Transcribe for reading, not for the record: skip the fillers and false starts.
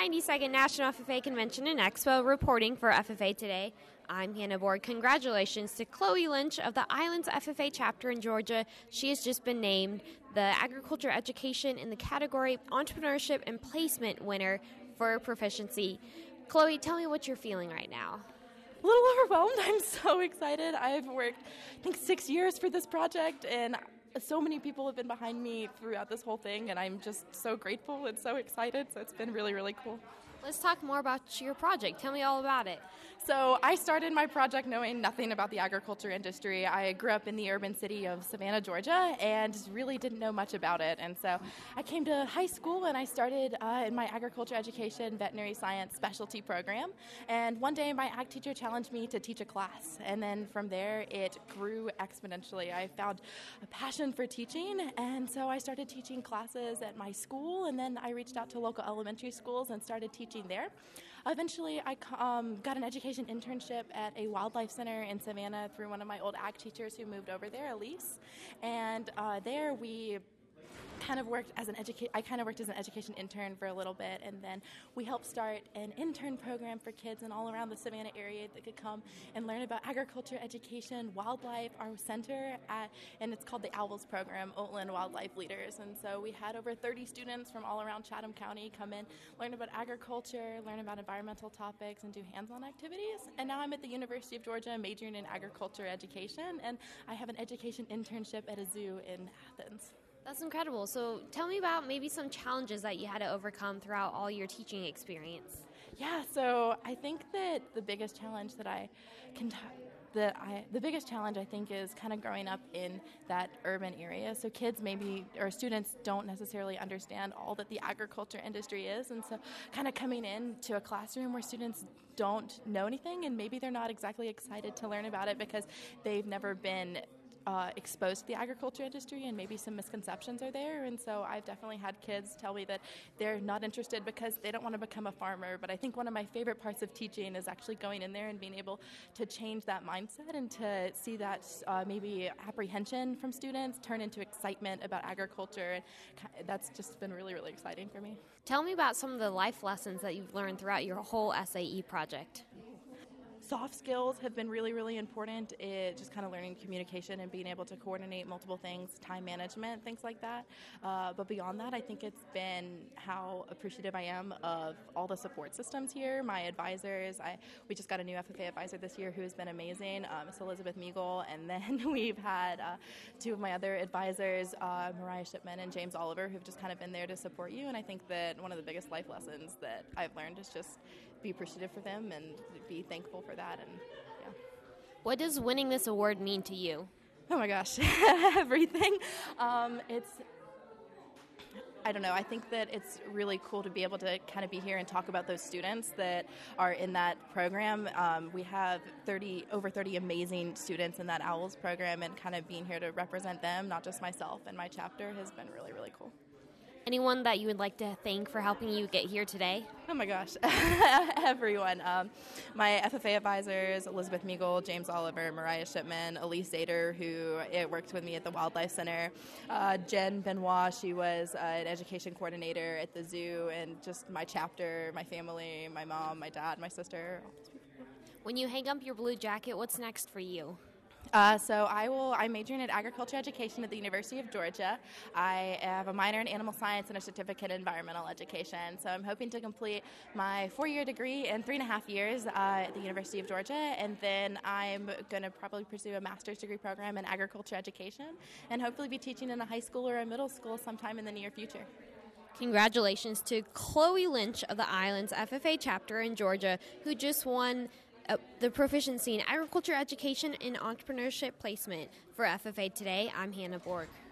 92nd National FFA Convention and Expo, reporting for FFA Today. I'm Hannah Borg. Congratulations to Chloe Lynch of the Islands FFA chapter in Georgia. She has just been named the Agriculture Education in the category Entrepreneurship and Placement winner for proficiency. Chloe, tell me what you're feeling right now. A little overwhelmed. I'm so excited. I've worked, I think, 6 years for this project, and so many people have been behind me throughout this whole thing, and I'm just so grateful and so excited. So it's been really, really cool. Let's talk more about your project. Tell me all about it. So I started my project knowing nothing about the agriculture industry. I grew up in the urban city of Savannah, Georgia, and really didn't know much about it. And so I came to high school and I started in my agriculture education veterinary science specialty program. And one day my ag teacher challenged me to teach a class. And then from there it grew exponentially. I found a passion for teaching, and so I started teaching classes at my school, and then I reached out to local elementary schools and started teaching there. Eventually, I got an education internship at a wildlife center in Savannah through one of my old ag teachers who moved over there, Elise. And there we kind of worked as an education intern for a little bit, and then we helped start an intern program for kids in all around the Savannah area that could come and learn about agriculture, education, wildlife, our center, and it's called the OWLS program, Oatland Wildlife Leaders. And so we had over 30 students from all around Chatham County come in, learn about agriculture, learn about environmental topics, and do hands-on activities. And now I'm at the University of Georgia majoring in agriculture education, and I have an education internship at a zoo in Athens. That's incredible. So tell me about maybe some challenges that you had to overcome throughout all your teaching experience. Yeah, so I think that the biggest challenge I think is kind of growing up in that urban area. So kids or students don't necessarily understand all that the agriculture industry is, and so kind of coming into a classroom where students don't know anything, and maybe they're not exactly excited to learn about it because they've never been exposed to the agriculture industry, and maybe some misconceptions are there. And so I've definitely had kids tell me that they're not interested because they don't want to become a farmer. But I think one of my favorite parts of teaching is actually going in there and being able to change that mindset and to see that maybe apprehension from students turn into excitement about agriculture. And that's just been really, really exciting for me. Tell me about some of the life lessons that you've learned throughout your whole SAE project. Soft skills have been really, really important. Just kind of learning communication and being able to coordinate multiple things, time management, things like that. But beyond that, I think it's been how appreciative I am of all the support systems here, my advisors. We just got a new FFA advisor this year who has been amazing, Miss Elizabeth Meagle. And then we've had two of my other advisors, Mariah Shipman and James Oliver, who've just kind of been there to support you. And I think that one of the biggest life lessons that I've learned is just be appreciative for them and be thankful for that. And yeah. What does winning this award mean to you? Oh my gosh, everything. I don't know. I think that it's really cool to be able to kind of be here and talk about those students that are in that program. We have over 30 amazing students in that OWLS program, and kind of being here to represent them, not just myself and my chapter, has been really, really cool. Anyone that you would like to thank for helping you get here today? Oh my gosh, everyone. My FFA advisors, Elizabeth Meagle, James Oliver, Mariah Shipman, Elise Zader, who worked with me at the Wildlife Center, Jen Benoit, she was an education coordinator at the zoo, and just my chapter, my family, my mom, my dad, my sister. When you hang up your blue jacket, what's next for you? So I'm majoring in agriculture education at the University of Georgia. I have a minor in animal science and a certificate in environmental education. So I'm hoping to complete my 4-year degree in 3.5 years at the University of Georgia, and then I'm going to probably pursue a master's degree program in agriculture education, and hopefully be teaching in a high school or a middle school sometime in the near future. Congratulations to Chloe Lynch of the Islands FFA chapter in Georgia, who just won the proficiency in agriculture education and entrepreneurship placement for FFA Today. I'm Hannah Borg.